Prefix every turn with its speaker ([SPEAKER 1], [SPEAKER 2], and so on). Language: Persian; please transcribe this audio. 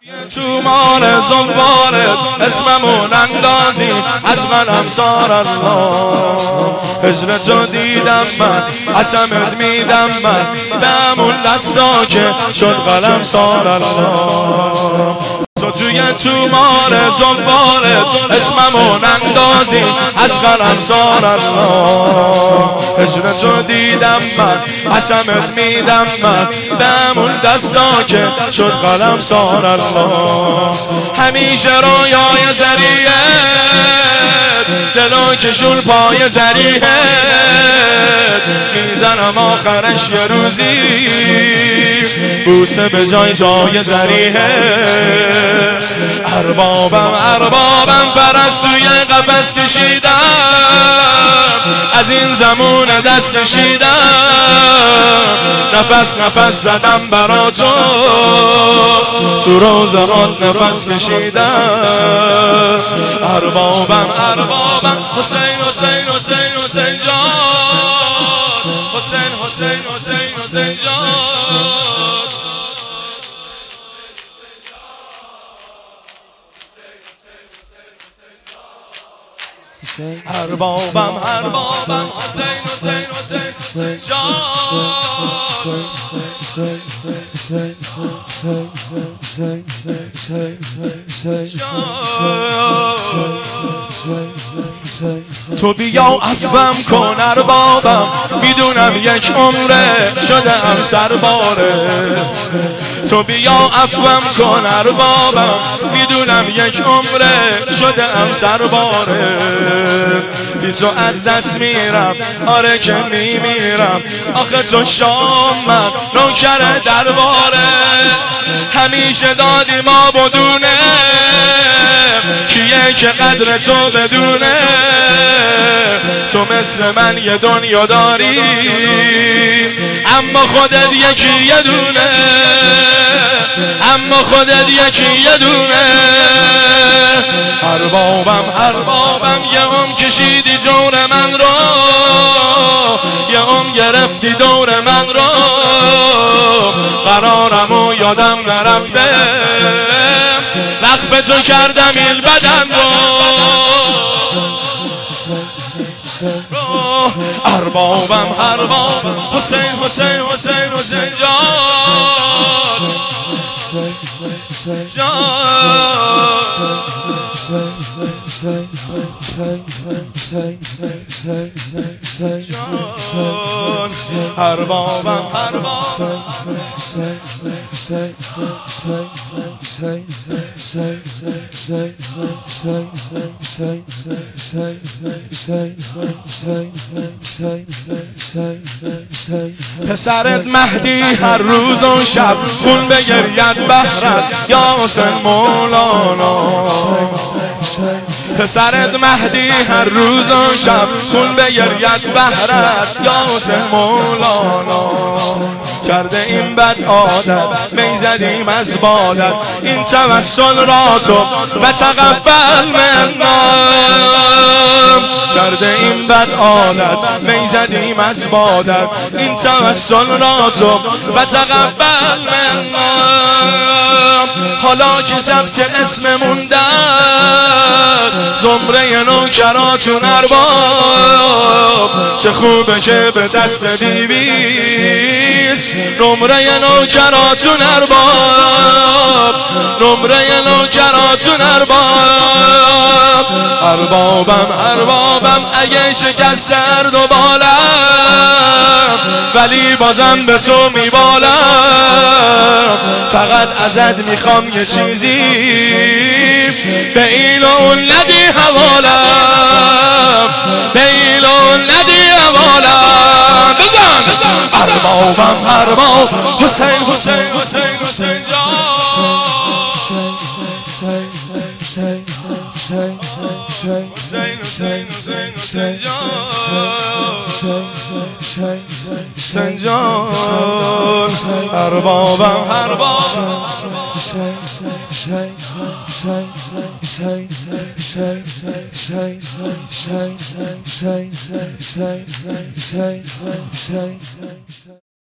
[SPEAKER 1] تو مال زنبارت اسممون اندازی از منم سار الله. هجر تو دیدم من قسمت میدم من به همون دستا که شد قلم سار الله. تو توی تومار زنبارت اسممون اندازی از قلم سار الله. هجر تو دیدم من قسمت میدم من به همون دستا که شد قلم سار الله. همیشه رویای زریعت دلو کشون پای زریعت میزنم آخرش یه روزی بوسه به جای زریعت. اربابم پرستوی قفس کشیدم از این زمون دست کشیدم نفس زدم برا تو تو روزهات نفس کشیدم. اربابم حسین جان حسین جان. اربابم حسین جان. تو بیا عفوم کن اربابم میدونم یک عمره شدم سرباره. تو بیا عفوم کن اربابم میدونم یک عمره شدم سرباره. بی تو از دست میرم آره که میمیرم آخه تو شام من نوکر درباره. همیشه دادی ما بدونه کیه که قدر تو بدونه. تو مثل من یه دنیا داری اما خودت یکی یه دونه. اما خودت یکی یه دونه. اربابم یه عمر کشیدی جور من رو یه عمر گرفتی دور من رو. قرارم و یادم نرفته وقف تو کردم این بدن رو. اربابم حسین اربابم پسرت مهدی هر روز و شب خون بگرید بهرت یا حسین مولانا. پسرت مهدی هر روز و شب خون بگرید بهرت یا حسین مولانا. کرده این بد عادت میزدیم از بادت این توسل را تو و تقبل منا. کرده این بد عادت میزدیم از بادت این توسل را تو و تقبل منا. حالا که ضبط اسم موندن زمره نوکراتون ارباب چه خوبه که به دست بیبیست نمره نوکراتون ارباب. نمره نوکراتون ارباب. اربابم اگه شکست درد و بالم ولی بازم به تو میبالم. فقط ازت میخوام یه چیزی به این و اون ندی حوالم. به این و اون ندی حوالم. بزن ارباب حسین جان. حسین جان. اربابم